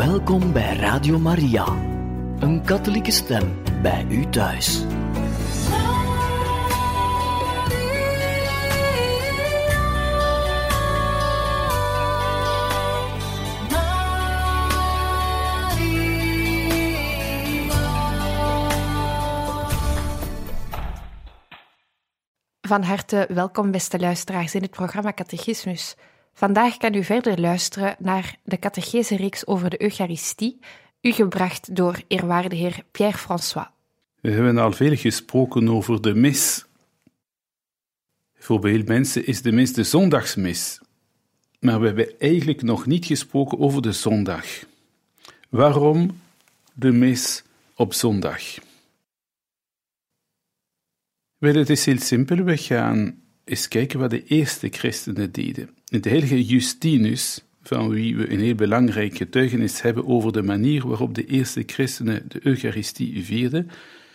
Welkom bij Radio Maria, een katholieke stem bij u thuis. Van harte welkom, beste luisteraars, in het programma Catechismus. Vandaag kan u verder luisteren naar de catechese-reeks over de Eucharistie, u gebracht door eerwaarde heer Pierre-François. We hebben al veel gesproken over de mis. Voor veel mensen is de mis de zondagsmis. Maar we hebben eigenlijk nog niet gesproken over de zondag. Waarom de mis op zondag? Wel, het is heel simpel. We gaan eens kijken wat de eerste christenen deden. De heilige Justinus, van wie we een heel belangrijk getuigenis hebben over de manier waarop de eerste christenen de Eucharistie vierden,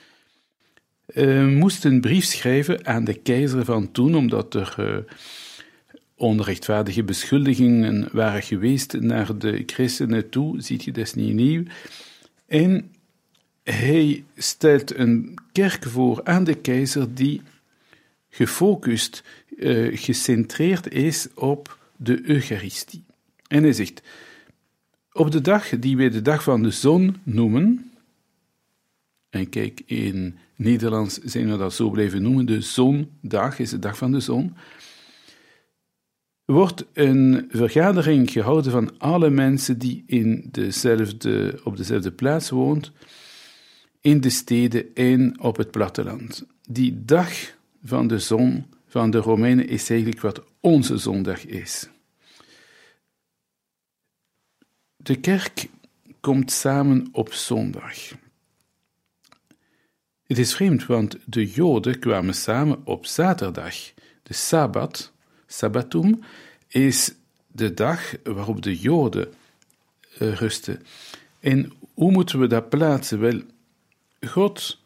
moest een brief schrijven aan de keizer van toen, omdat er onrechtvaardige beschuldigingen waren geweest naar de christenen toe, ziet je, dat is niet nieuw. En hij stelt een kerk voor aan de keizer die gefocust, gecentreerd is op de Eucharistie. En hij zegt, op de dag die wij de dag van de zon noemen, en kijk, in Nederlands zijn we dat zo blijven noemen, de zondag is de dag van de zon, wordt een vergadering gehouden van alle mensen die op dezelfde plaats woont, in de steden en op het platteland. Die dag van de zon van de Romeinen is eigenlijk wat onze zondag is. De kerk komt samen op zondag. Het is vreemd, want de Joden kwamen samen op zaterdag. De Sabbat, Sabbatum, is de dag waarop de Joden rusten. En hoe moeten we dat plaatsen? Wel, God,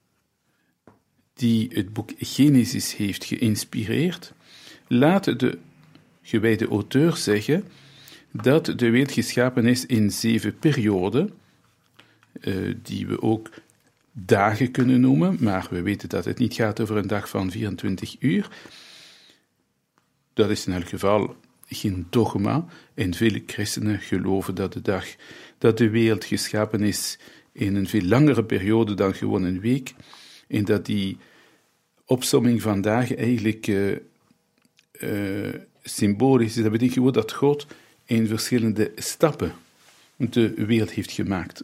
die het boek Genesis heeft geïnspireerd, laat de gewijde auteur zeggen dat de wereld geschapen is in 7 perioden, die we ook dagen kunnen noemen, maar we weten dat het niet gaat over een dag van 24 uur. Dat is in elk geval geen dogma, en vele christenen geloven dat de wereld geschapen is in een veel langere periode dan gewoon een week, en dat die opsomming van dagen eigenlijk symbolisch is. Dat betekent gewoon dat God in verschillende stappen de wereld heeft gemaakt.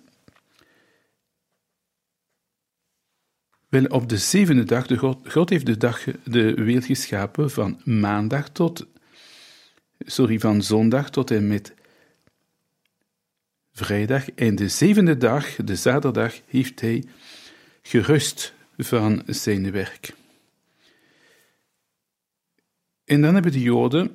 Wel, op de 7e dag, God heeft de wereld geschapen van van zondag tot en met vrijdag. En de 7e dag, de zaterdag, heeft hij gerust van zijn werk. En dan hebben de Joden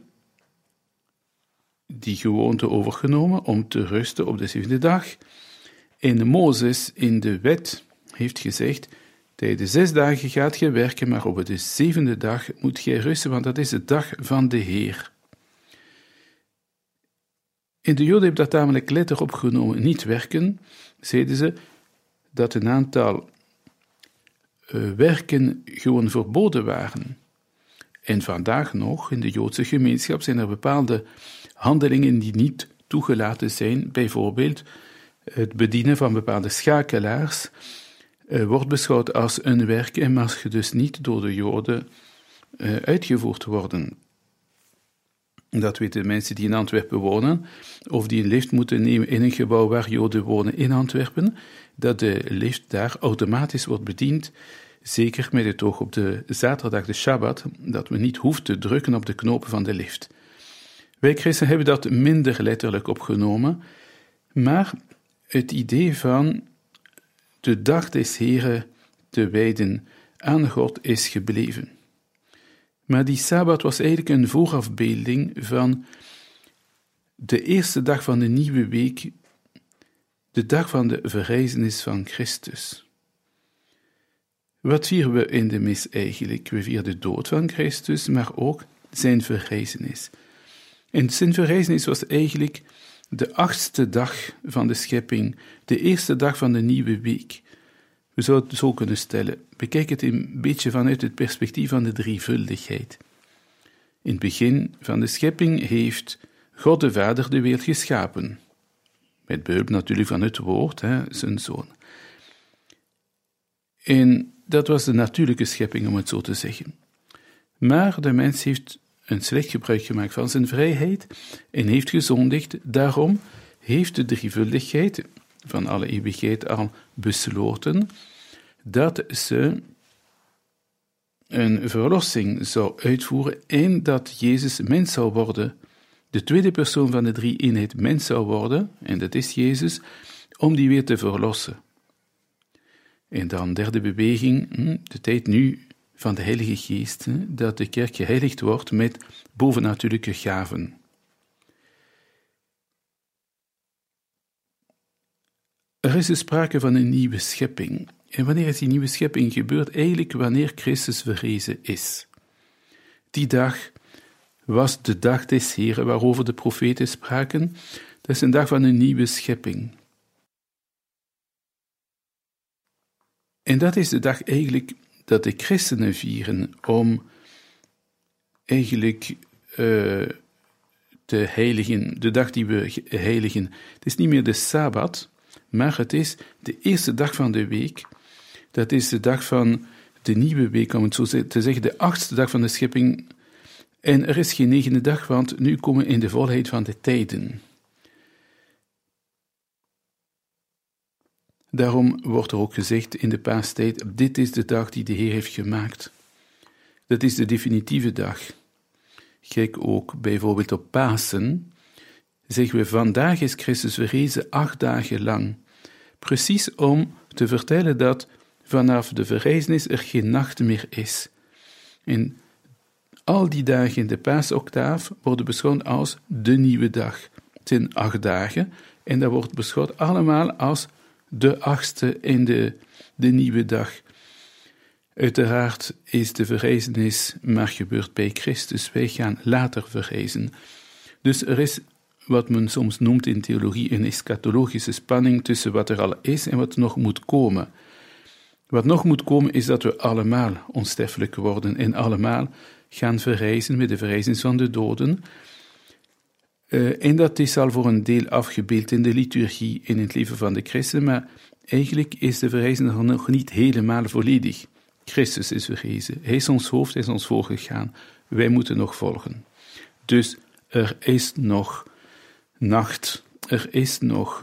die gewoonte overgenomen om te rusten op de 7e dag. En Mozes in de wet heeft gezegd, tijdens 6 dagen gaat je werken, maar op de 7e dag moet je rusten, want dat is de dag van de Heer. En de Joden hebben dat tamelijk letterlijk opgenomen. Niet werken, zeiden ze, dat een aantal werken gewoon verboden waren. En vandaag nog, in de Joodse gemeenschap, zijn er bepaalde handelingen die niet toegelaten zijn. Bijvoorbeeld, het bedienen van bepaalde schakelaars wordt beschouwd als een werk en mag dus niet door de Joden uitgevoerd worden. Dat weten mensen die in Antwerpen wonen, of die een lift moeten nemen in een gebouw waar Joden wonen in Antwerpen, dat de lift daar automatisch wordt bediend, zeker met het oog op de zaterdag, de Shabbat, dat we niet hoeven te drukken op de knopen van de lift. Wij christenen hebben dat minder letterlijk opgenomen, maar het idee van de dag des Heren te wijden aan God is gebleven. Maar die Sabbat was eigenlijk een voorafbeelding van de eerste dag van de nieuwe week, de dag van de verrijzenis van Christus. Wat vieren we in de mis eigenlijk? We vieren de dood van Christus, maar ook zijn verrijzenis. En zijn verrijzenis was eigenlijk de 8e dag van de schepping, de eerste dag van de nieuwe week. We zouden het zo kunnen stellen. Bekijk het een beetje vanuit het perspectief van de drievuldigheid. In het begin van de schepping heeft God de Vader de wereld geschapen. Met behulp natuurlijk van het woord, zijn zoon. En dat was de natuurlijke schepping, om het zo te zeggen. Maar de mens heeft een slecht gebruik gemaakt van zijn vrijheid en heeft gezondigd. Daarom heeft de drievuldigheid van alle eeuwigheid al besloten dat ze een verlossing zou uitvoeren en dat Jezus mens zou worden. De tweede persoon van de drie-eenheid mens zou worden, en dat is Jezus, om die weer te verlossen. En dan derde beweging, de tijd nu van de Heilige Geest, dat de kerk geheiligd wordt met bovennatuurlijke gaven. Er is dus sprake van een nieuwe schepping. En wanneer is die nieuwe schepping gebeurd? Eigenlijk wanneer Christus verrezen is. Die dag was de dag des Heren, waarover de profeten spraken. Dat is een dag van een nieuwe schepping. En dat is de dag eigenlijk dat de christenen vieren om eigenlijk te heiligen, de dag die we heiligen. Het is niet meer de Sabbat, maar het is de eerste dag van de week. Dat is de dag van de nieuwe week, om het zo te zeggen, de 8e dag van de schepping. En er is geen 9e dag, want nu komen we in de volheid van de tijden. Daarom wordt er ook gezegd in de paastijd, dit is de dag die de Heer heeft gemaakt. Dat is de definitieve dag. Kijk ook bijvoorbeeld op Pasen, zeggen we, vandaag is Christus verrezen 8 dagen lang. Precies om te vertellen dat vanaf de verrijzenis er geen nacht meer is. En al die dagen in de paasoctaaf worden beschouwd als de nieuwe dag. Het zijn 8 dagen en dat wordt beschouwd allemaal als de 8e en de nieuwe dag. Uiteraard is de verrijzenis maar gebeurd bij Christus. Wij gaan later verrijzen. Dus er is wat men soms noemt in theologie een eschatologische spanning tussen wat er al is en wat nog moet komen. Wat nog moet komen is dat we allemaal onsterfelijk worden en allemaal gaan verrijzen met de verrijzenis van de doden. En dat is al voor een deel afgebeeld in de liturgie in het leven van de christen, maar eigenlijk is de verrijzenis nog niet helemaal volledig. Christus is verrezen. Hij is ons hoofd, hij is ons voorgegaan. Wij moeten nog volgen. Dus er is nog nacht, er is nog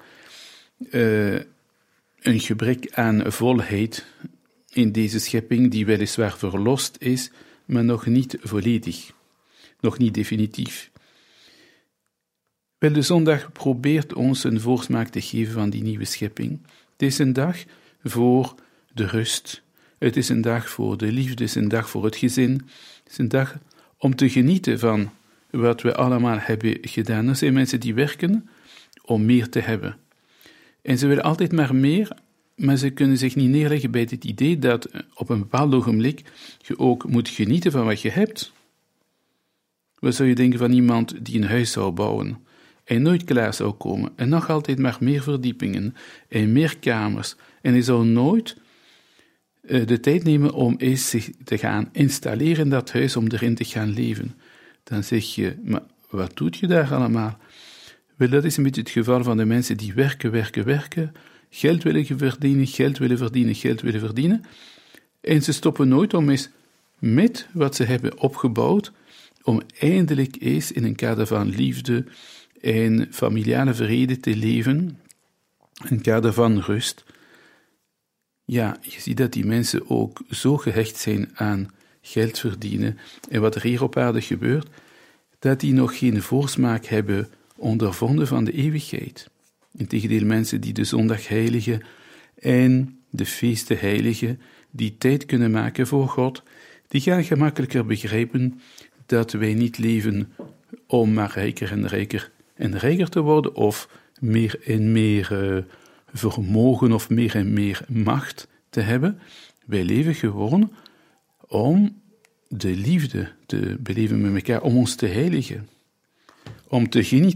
een gebrek aan volheid in deze schepping die weliswaar verlost is, maar nog niet volledig, nog niet definitief. Wel, de zondag probeert ons een voorsmaak te geven van die nieuwe schepping. Het is een dag voor de rust, het is een dag voor de liefde, het is een dag voor het gezin, het is een dag om te genieten van wat we allemaal hebben gedaan. Er zijn mensen die werken om meer te hebben. En ze willen altijd maar meer, maar ze kunnen zich niet neerleggen bij het idee dat op een bepaald ogenblik je ook moet genieten van wat je hebt. Wat zou je denken van iemand die een huis zou bouwen en nooit klaar zou komen en nog altijd maar meer verdiepingen en meer kamers en hij zou nooit de tijd nemen om eens zich te gaan installeren in dat huis om erin te gaan leven. Dan zeg je, maar wat doet je daar allemaal? Wel, dat is een beetje het geval van de mensen die werken, geld willen verdienen, en ze stoppen nooit om eens met wat ze hebben opgebouwd, om eindelijk eens in een kader van liefde en familiale vrede te leven, een kader van rust. Ja, je ziet dat die mensen ook zo gehecht zijn aan geld verdienen en wat er hier op aarde gebeurt, dat die nog geen voorsmaak hebben ondervonden van de eeuwigheid. Integendeel, mensen die de zondag heiligen en de feesten heiligen, die tijd kunnen maken voor God, die gaan gemakkelijker begrijpen dat wij niet leven om maar rijker en rijker te worden, of meer en meer vermogen of meer en meer macht te hebben. Wij leven gewoon om de liefde te beleven met elkaar, om ons te heiligen, om te genieten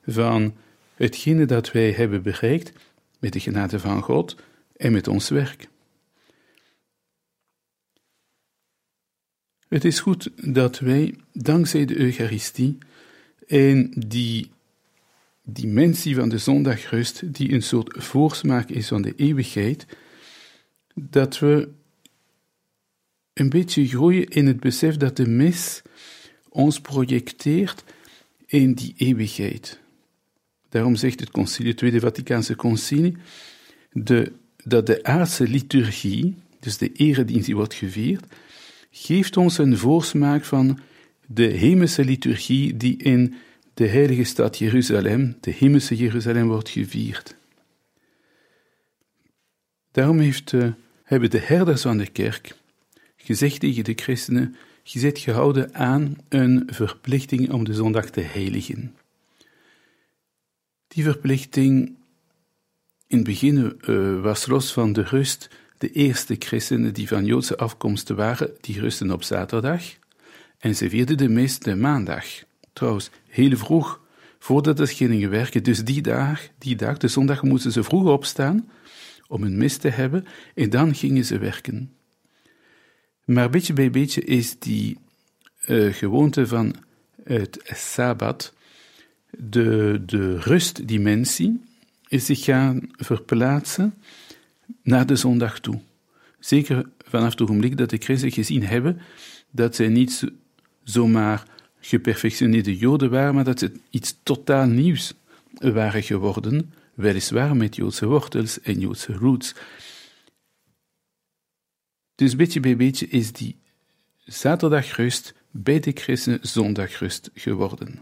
van hetgene dat wij hebben bereikt met de genade van God en met ons werk. Het is goed dat wij, dankzij de Eucharistie en die dimensie van de zondagrust, die een soort voorsmaak is van de eeuwigheid, dat we een beetje groeien in het besef dat de mis ons projecteert in die eeuwigheid. Daarom zegt het concilie, het Tweede Vaticaanse Concilie, dat de aardse liturgie, dus de eredienst die wordt gevierd, geeft ons een voorsmaak van de hemelse liturgie die in de heilige stad Jeruzalem, de hemelse Jeruzalem, wordt gevierd. Daarom hebben de herders van de kerk gezegd tegen de christenen, je bent gehouden aan een verplichting om de zondag te heiligen. Die verplichting in het begin was los van de rust. De eerste christenen die van Joodse afkomst waren, die rusten op zaterdag en ze vierden de mis de maandag. Trouwens, heel vroeg, voordat ze gingen werken, dus die dag, de zondag, moesten ze vroeg opstaan om een mis te hebben en dan gingen ze werken. Maar beetje bij beetje is die gewoonte van het Sabbat, de rustdimensie, is zich gaan verplaatsen naar de zondag toe. Zeker vanaf het ogenblik dat de christenen gezien hebben dat zij niet zomaar geperfectioneerde Joden waren, maar dat ze iets totaal nieuws waren geworden, weliswaar met Joodse wortels en Joodse roots. Dus beetje bij beetje is die zaterdagrust bij de christenen zondagrust geworden.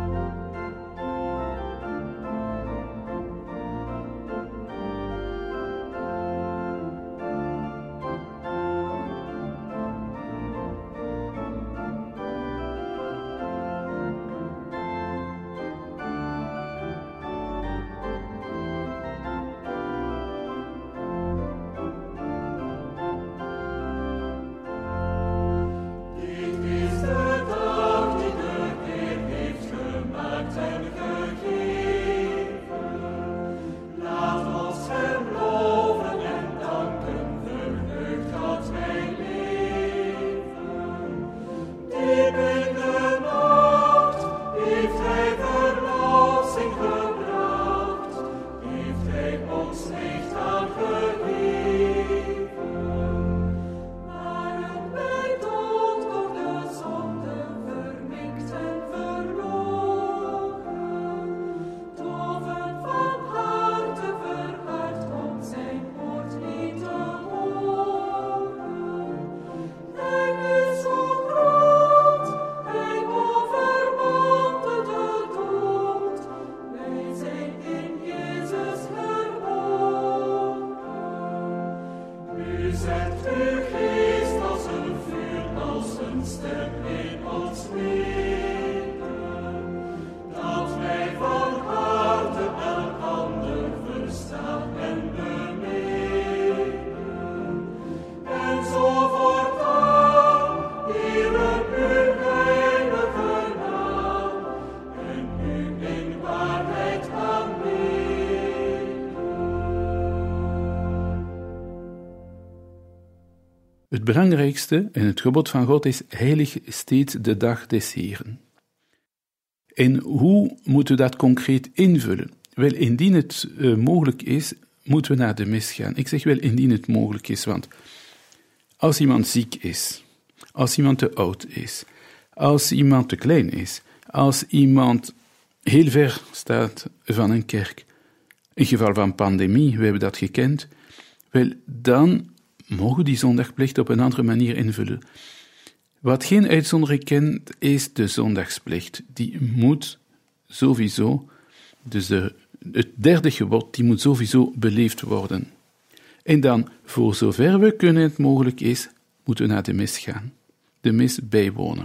Het belangrijkste en het gebod van God is heilig steeds de dag des Heren. En hoe moeten we dat concreet invullen? Wel, indien het mogelijk is, moeten we naar de mis gaan. Ik zeg wel indien het mogelijk is, want als iemand ziek is, als iemand te oud is, als iemand te klein is, als iemand heel ver staat van een kerk, in geval van pandemie, we hebben dat gekend, wel, dan mogen die zondagplicht op een andere manier invullen. Wat geen uitzondering kent, is de zondagsplicht. Die moet sowieso, dus het derde gebod, die moet sowieso beleefd worden. En dan, voor zover we kunnen het mogelijk is, moeten we naar de mis gaan. De mis bijwonen.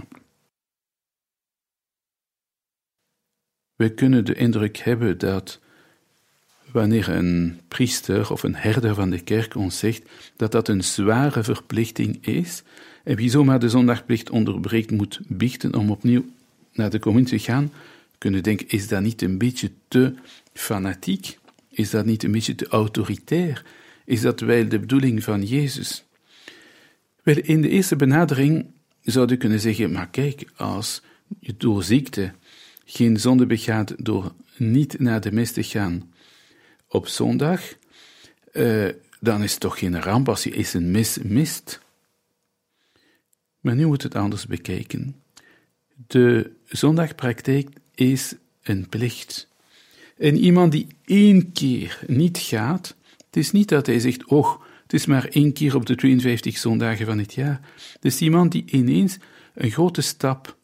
We kunnen de indruk hebben dat wanneer een priester of een herder van de kerk ons zegt dat dat een zware verplichting is, en wie zomaar de zondagplicht onderbreekt moet biechten om opnieuw naar de communie te gaan, kunnen denken, is dat niet een beetje te fanatiek? Is dat niet een beetje te autoritair? Is dat wel de bedoeling van Jezus? Wel, in de eerste benadering zou je kunnen zeggen, maar kijk, als je door ziekte geen zonde begaat door niet naar de mis te gaan op zondag, dan is het toch geen ramp als je eens een mis mist. Maar nu moet het anders bekijken. De zondagpraktijk is een plicht. En iemand die 1 keer niet gaat, het is niet dat hij zegt, het is maar 1 keer op de 52 zondagen van het jaar. Het is iemand die ineens een grote stap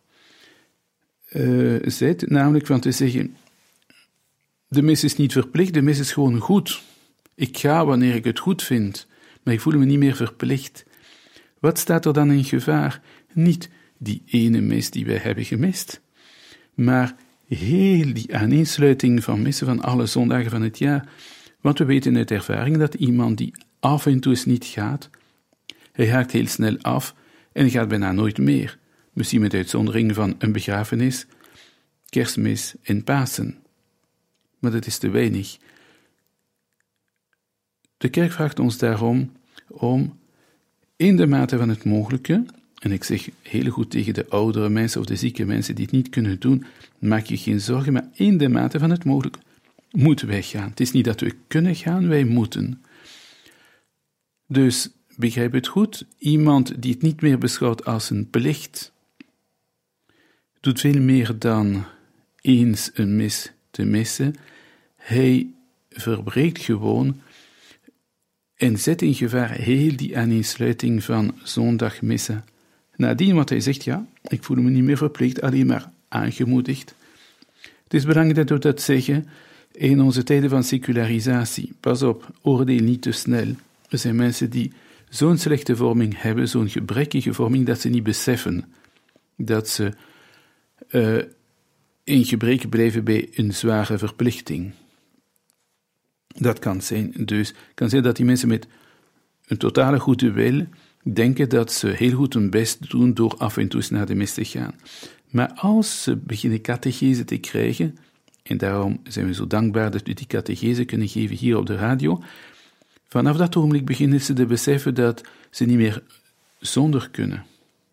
zet, namelijk van te zeggen, de mis is niet verplicht, de mis is gewoon goed. Ik ga wanneer ik het goed vind, maar ik voel me niet meer verplicht. Wat staat er dan in gevaar? Niet die ene mis die wij hebben gemist, maar heel die aaneensluiting van missen van alle zondagen van het jaar. Want we weten uit ervaring dat iemand die af en toe eens niet gaat, hij haakt heel snel af en gaat bijna nooit meer. Misschien met uitzondering van een begrafenis, Kerstmis en Pasen. Maar dat is te weinig. De kerk vraagt ons daarom om in de mate van het mogelijke, en ik zeg heel goed tegen de oudere mensen of de zieke mensen die het niet kunnen doen, maak je geen zorgen, maar in de mate van het mogelijke moeten wij gaan. Het is niet dat we kunnen gaan, wij moeten. Dus begrijp het goed, iemand die het niet meer beschouwt als een plicht, doet veel meer dan eens een mis te missen. Hij verbreekt gewoon en zet in gevaar heel die aaneensluiting van zondagmissen. Nadien wat hij zegt, ja, ik voel me niet meer verplicht, alleen maar aangemoedigd. Het is belangrijk dat we dat zeggen in onze tijden van secularisatie. Pas op, oordeel niet te snel. Er zijn mensen die zo'n slechte vorming hebben, zo'n gebrekkige vorming, dat ze niet beseffen dat ze in gebrek blijven bij een zware verplichting. Dat kan zijn. Dus het kan zijn dat die mensen met een totale goede wil denken dat ze heel goed hun best doen door af en toe naar de mis te gaan. Maar als ze beginnen catechese te krijgen, en daarom zijn we zo dankbaar dat we die catechese kunnen geven hier op de radio, vanaf dat ogenblik beginnen ze te beseffen dat ze niet meer zonder kunnen.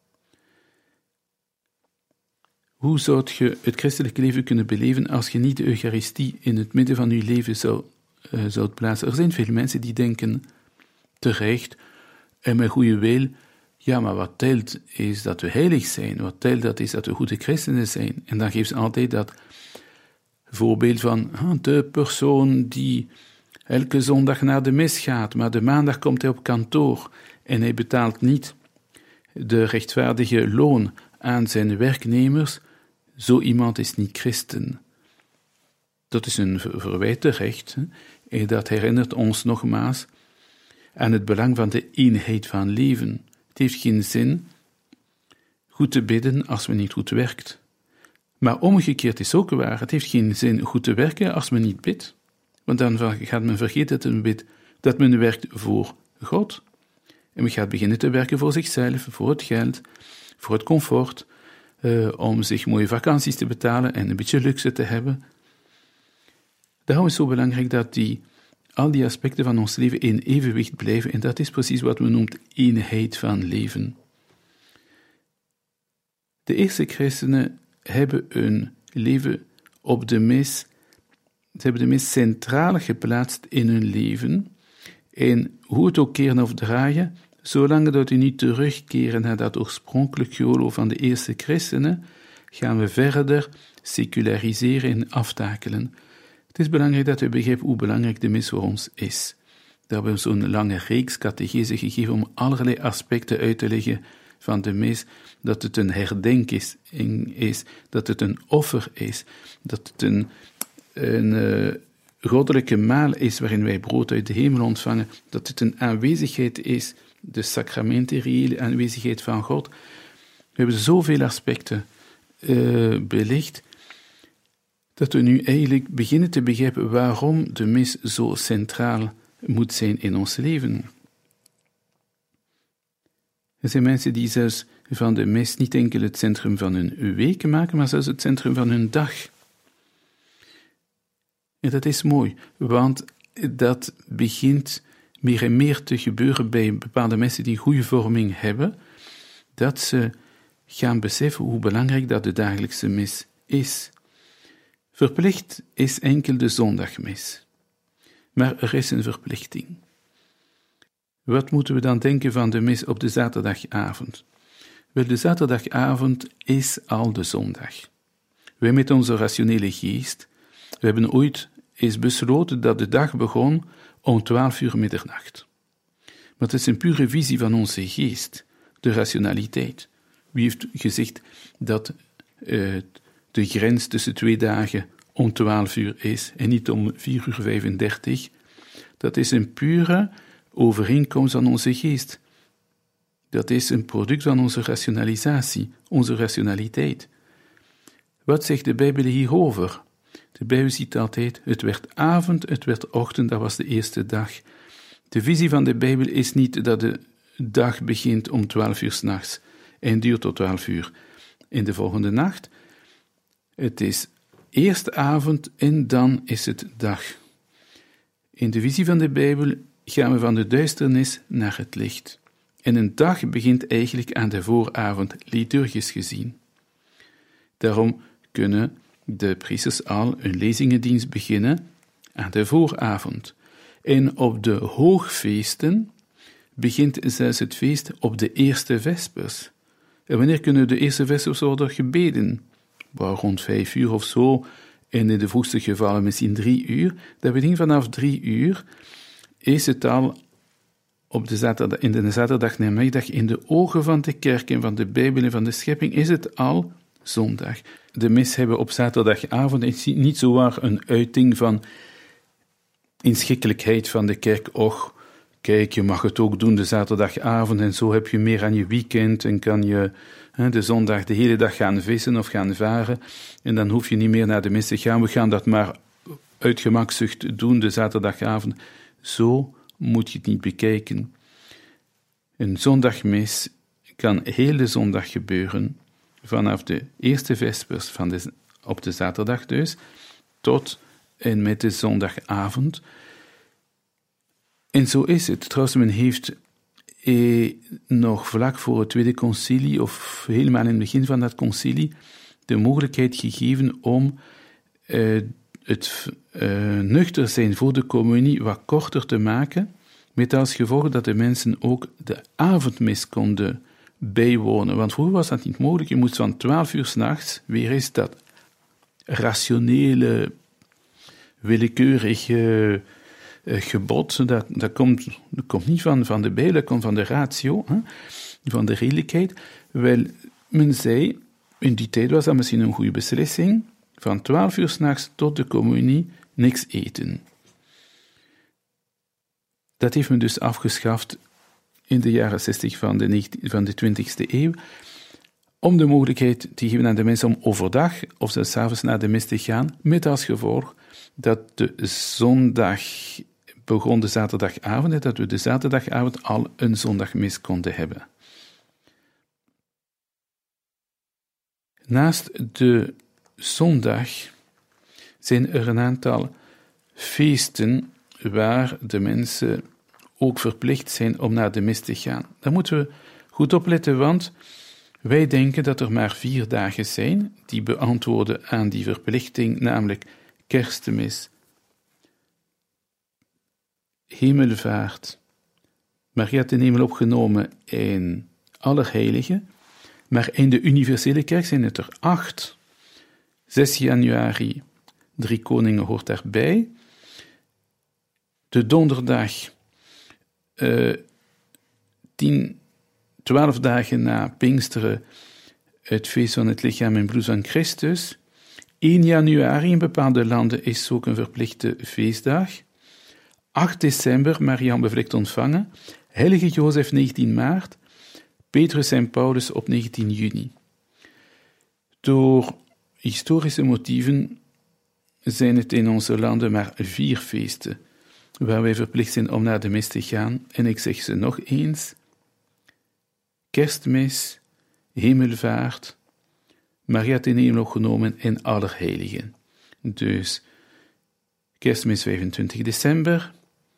Hoe zou je het christelijke leven kunnen beleven als je niet de Eucharistie in het midden van je leven zou plaatsen? Er zijn veel mensen die denken, terecht, en met goede wil, ja, maar wat telt is dat we heilig zijn, wat telt dat is dat we goede christenen zijn. En dan geeft ze altijd dat voorbeeld van de persoon die elke zondag naar de mis gaat, maar de maandag komt hij op kantoor en hij betaalt niet de rechtvaardige loon aan zijn werknemers. Zo iemand is niet christen. Dat is een verwijt terecht, en dat herinnert ons nogmaals aan het belang van de eenheid van leven. Het heeft geen zin goed te bidden als men niet goed werkt. Maar omgekeerd is ook waar, het heeft geen zin goed te werken als men niet bidt. Want dan gaat men vergeten dat men werkt voor God. En men gaat beginnen te werken voor zichzelf, voor het geld, voor het comfort, om zich mooie vakanties te betalen en een beetje luxe te hebben. Daarom is het zo belangrijk dat al die aspecten van ons leven in evenwicht blijven, en dat is precies wat men noemt eenheid van leven. De eerste christenen hebben hun leven op de mis, ze hebben de mis centraal geplaatst in hun leven, en hoe het ook keren of draaien, zolang dat we niet terugkeren naar dat oorspronkelijk geloof van de eerste christenen, gaan we verder seculariseren en aftakelen. Het is belangrijk dat we begrijpen hoe belangrijk de mis voor ons is. Daar hebben we zo'n lange reeks catechese gegeven om allerlei aspecten uit te leggen van de mis, dat het een herdenking is, dat het een offer is, dat het een goddelijke maal is waarin wij brood uit de hemel ontvangen, dat het een aanwezigheid is, de sacramenten, reële aanwezigheid van God. We hebben zoveel aspecten belicht, dat we nu eigenlijk beginnen te begrijpen waarom de mis zo centraal moet zijn in ons leven. Er zijn mensen die zelfs van de mis niet enkel het centrum van hun week maken, maar zelfs het centrum van hun dag. En dat is mooi, want dat begint meer en meer te gebeuren bij bepaalde mensen die goede vorming hebben, dat ze gaan beseffen hoe belangrijk dat de dagelijkse mis is. Verplicht is enkel de zondagmis, maar er is een verplichting. Wat moeten we dan denken van de mis op de zaterdagavond? Wel, de zaterdagavond is al de zondag. Wij met onze rationele geest, we hebben ooit eens besloten dat de dag begon om 12 uur middernacht. Maar het is een pure visie van onze geest, de rationaliteit. Wie heeft gezegd dat de grens tussen 2 dagen om 12 uur is en niet om 4:35? Dat is een pure overeenkomst van onze geest. Dat is een product van onze rationalisatie, onze rationaliteit. Wat zegt de Bijbel hierover? De Bijbel ziet altijd, het werd avond, het werd ochtend, dat was de eerste dag. De visie van de Bijbel is niet dat de dag begint om 12 uur 's nachts en duurt tot 12 uur in de volgende nacht. Het is eerst avond en dan is het dag. In de visie van de Bijbel gaan we van de duisternis naar het licht. En een dag begint eigenlijk aan de vooravond, liturgisch gezien. Daarom kunnen de priesters al een lezingendienst beginnen aan de vooravond. En op de hoogfeesten begint zelfs het feest op de eerste vespers. En wanneer kunnen de eerste vespers worden gebeden? Rond 5 uur of zo, en in de vroegste gevallen misschien 3 uur. Dat begint vanaf 3 uur, is het al op de zaterdagnamiddag in de ogen van de kerk en van de Bijbel en van de schepping is het al zondag. De mis hebben op zaterdagavond is niet zowaar een uiting van inschikkelijkheid van de kerk. Och, kijk, je mag het ook doen de zaterdagavond en zo heb je meer aan je weekend en kan je de zondag de hele dag gaan vissen of gaan varen en dan hoef je niet meer naar de mis te gaan. We gaan dat maar uit gemakzucht doen de zaterdagavond. Zo moet je het niet bekijken. Een zondagmis kan heel de zondag gebeuren, vanaf de eerste vespers op de zaterdag dus, tot en met de zondagavond. En zo is het. Trouwens, men heeft nog vlak voor het Tweede Concilie, of helemaal in het begin van dat concilie, de mogelijkheid gegeven om het nuchter zijn voor de communie wat korter te maken, met als gevolg dat de mensen ook de avondmis konden bijwonen. Want vroeger was dat niet mogelijk. Je moest van 12 uur 's nachts, weer eens dat rationele, willekeurige gebod, dat komt niet van de Bijbel, dat komt van de ratio, van de redelijkheid. Wel, men zei, in die tijd was dat misschien een goede beslissing, van 12 uur 's nachts tot de communie niks eten. Dat heeft men dus afgeschaft in de jaren 60 van de 20e eeuw, om de mogelijkheid te geven aan de mensen om overdag of zelfs 's avonds naar de mis te gaan, met als gevolg dat de zondag begon de zaterdagavond en dat we de zaterdagavond al een zondagmis konden hebben. Naast de zondag zijn er een aantal feesten waar de mensen ook verplicht zijn om naar de mis te gaan. Daar moeten we goed op letten, want wij denken dat er maar 4 dagen zijn die beantwoorden aan die verplichting, namelijk Kerstmis, Hemelvaart, Maria ten hemel opgenomen en Allerheiligen. Maar in de universele kerk zijn het er 8. 6 januari, 3 Koningen hoort daarbij. De donderdag, 12 dagen na Pinksteren, het feest van het lichaam en bloed van Christus. 1 januari in bepaalde landen is ook een verplichte feestdag. 8 december, Marianne bevlekt ontvangen. Heilige Jozef, 19 maart. Petrus en Paulus op 19 juni. Door historische motieven zijn het in onze landen maar 4 feesten waar wij verplicht zijn om naar de mis te gaan. En ik zeg ze nog eens: Kerstmis, Hemelvaart, Maria ten hemel opgenomen en Allerheiligen. Dus Kerstmis 25 december.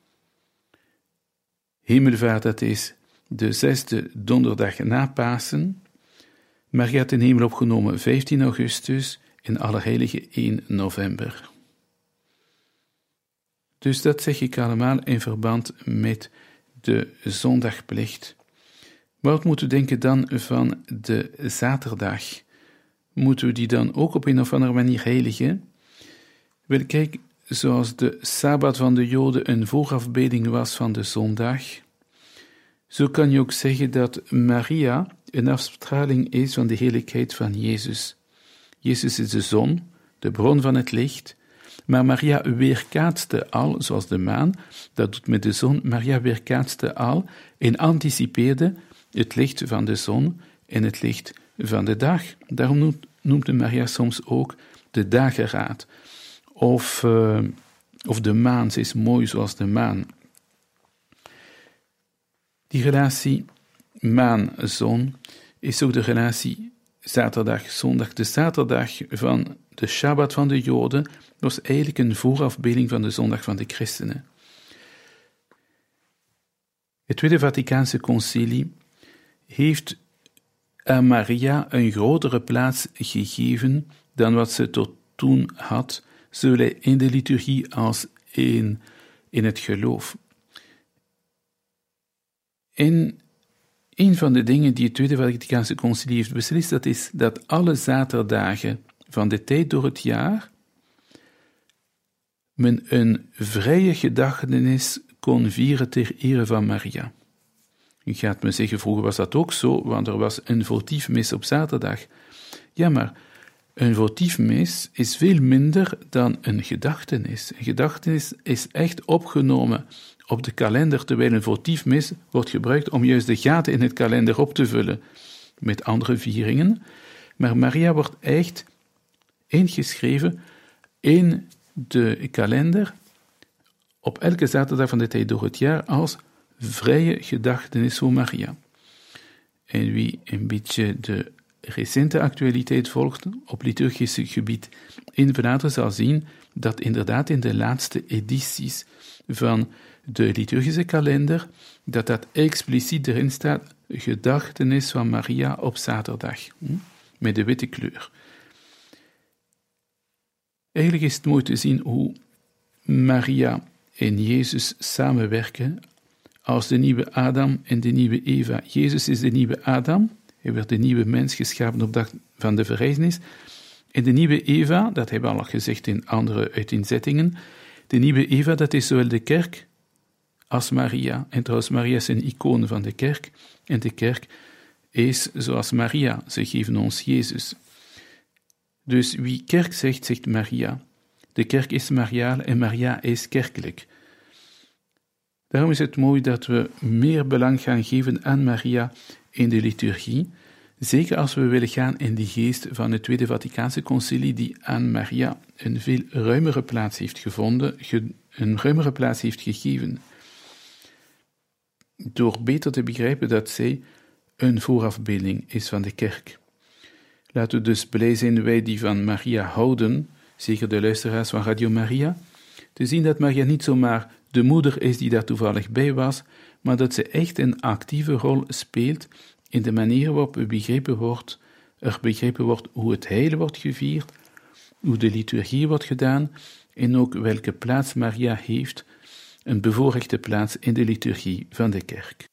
Hemelvaart, dat is de 6e donderdag na Pasen. Maria ten hemel opgenomen 15 augustus en Allerheiligen 1 november. Dus dat zeg ik allemaal in verband met de zondagplicht. Wat moeten we denken dan van de zaterdag? Moeten we die dan ook op een of andere manier heiligen? Wel, kijk, zoals de Sabbat van de Joden een voorafbeelding was van de zondag, zo kan je ook zeggen dat Maria een afstraling is van de heerlijkheid van Jezus. Jezus is de zon, de bron van het licht, maar Maria weerkaatste al, zoals de maan, dat doet met de zon, Maria weerkaatste al en anticipeerde het licht van de zon en het licht van de dag. Daarom noemde Maria soms ook de dageraad. Of de maan, ze is mooi zoals de maan. Die relatie maan-zon is ook de relatie zaterdag-zondag. De zaterdag van de Shabbat van de Joden was eigenlijk een voorafbeelding van de zondag van de christenen. Het Tweede Vaticaanse Concilie heeft aan Maria een grotere plaats gegeven dan wat ze tot toen had, zowel in de liturgie als in het geloof. En een van de dingen die het Tweede Vaticaanse Concilie heeft beslist, dat is dat alle zaterdagen van de tijd door het jaar men een vrije gedachtenis kon vieren ter ere van Maria. U gaat me zeggen, vroeger was dat ook zo, want er was een votiefmis op zaterdag. Ja, maar een votiefmis is veel minder dan een gedachtenis. Een gedachtenis is echt opgenomen op de kalender, terwijl een votiefmis wordt gebruikt om juist de gaten in het kalender op te vullen met andere vieringen. Maar Maria wordt echt ingeschreven in de kalender op elke zaterdag van de tijd door het jaar als vrije gedachtenis voor Maria. En wie een beetje de recente actualiteit volgt op liturgisch gebied in Vlaanderen zal zien dat inderdaad in de laatste edities van de liturgische kalender dat expliciet erin staat, gedachtenis van Maria op zaterdag, met de witte kleur. Eigenlijk is het mooi te zien hoe Maria en Jezus samenwerken als de nieuwe Adam en de nieuwe Eva. Jezus is de nieuwe Adam, hij werd de nieuwe mens geschapen op dag van de verrijzenis. En de nieuwe Eva, dat hebben we al gezegd in andere uiteenzettingen, de nieuwe Eva, dat is zowel de kerk als Maria. En trouwens, Maria is een icoon van de kerk, en de kerk is zoals Maria, ze geven ons Jezus. Dus wie kerk zegt, zegt Maria. De kerk is mariaal en Maria is kerkelijk. Daarom is het mooi dat we meer belang gaan geven aan Maria in de liturgie, zeker als we willen gaan in die geest van het Tweede Vaticaanse Concilie, die aan Maria een veel ruimere plaats heeft gevonden, een ruimere plaats heeft gegeven. Door beter te begrijpen dat zij een voorafbeelding is van de kerk. Laten we dus blij zijn, wij die van Maria houden, zeker de luisteraars van Radio Maria, te zien dat Maria niet zomaar de moeder is die daar toevallig bij was, maar dat ze echt een actieve rol speelt in de manier waarop er begrepen wordt hoe het heilig wordt gevierd, hoe de liturgie wordt gedaan en ook welke plaats Maria heeft, een bevoorrechte plaats in de liturgie van de kerk.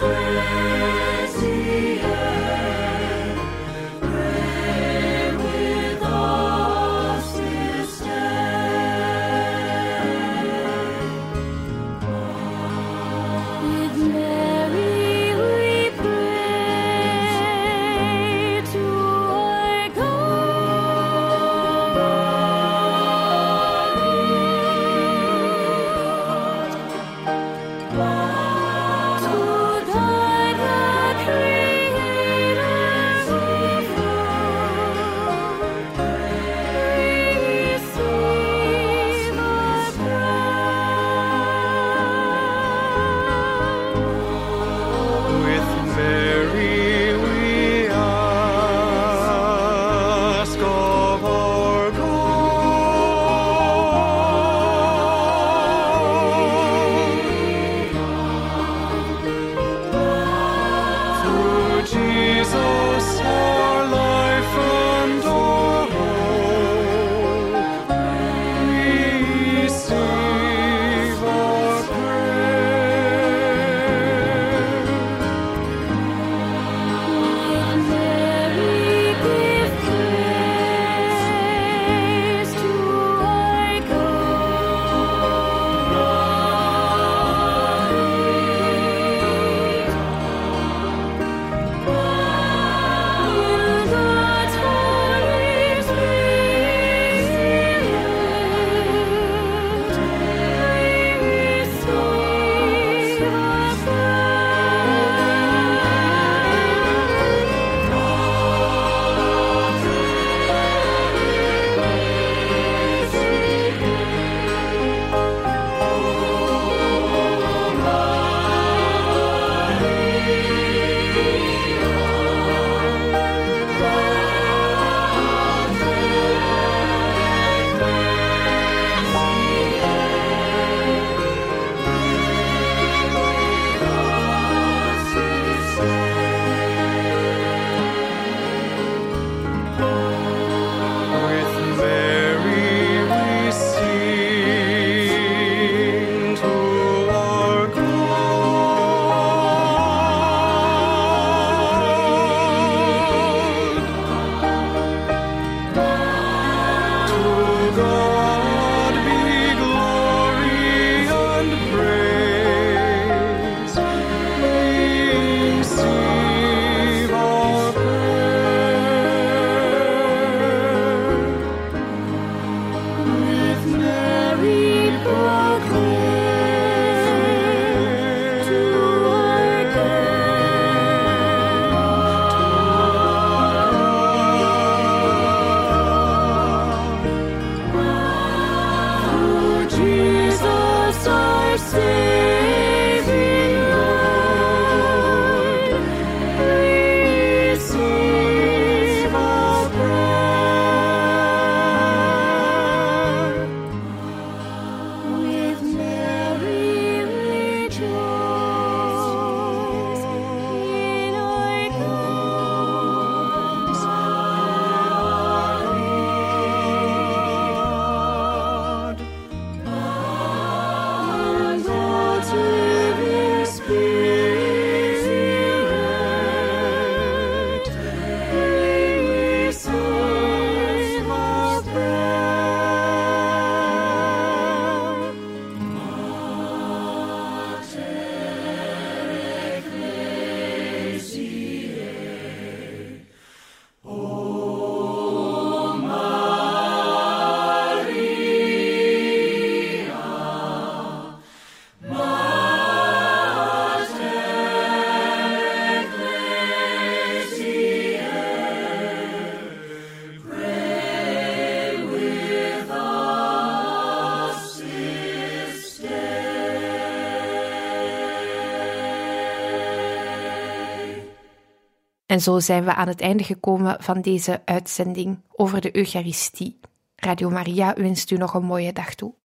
En zo zijn we aan het einde gekomen van deze uitzending over de Eucharistie. Radio Maria wenst u nog een mooie dag toe.